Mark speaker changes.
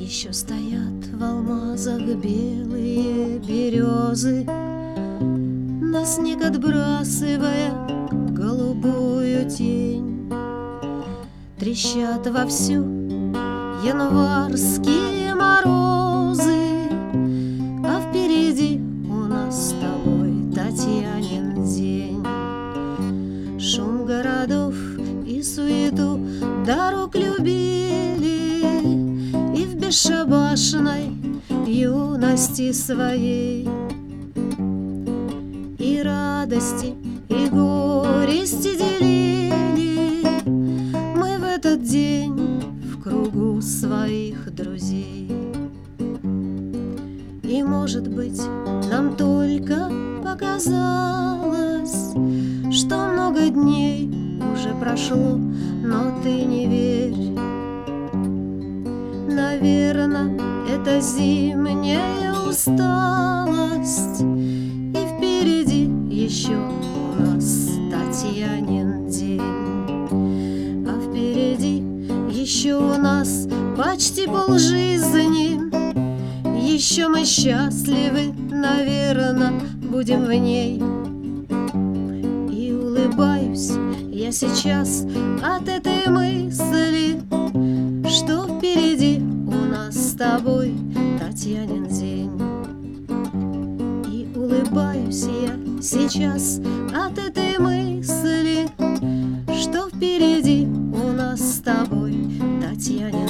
Speaker 1: Еще стоят в алмазах белые березы, на снег отбрасывая голубую тень. Трещат вовсю январские морозы, а впереди у нас с тобой Татьянин день. Шум городов и суету дорог любили, и в бесшабашной юности своей и радости, и горести делили мы в этот день в кругу своих друзей. И, может быть, нам только показалось, что много дней уже прошло, но ты не верь. Наверно, это зимняя усталость, и впереди еще у нас Татьянин день. А впереди еще у нас почти полжизни. Еще мы счастливы, наверно, будем в ней. И улыбаюсь я сейчас от этой мысли, что впереди у нас с тобой Татьянин день. И улыбаюсь я сейчас от этой мысли, что впереди у нас с тобой Татьянин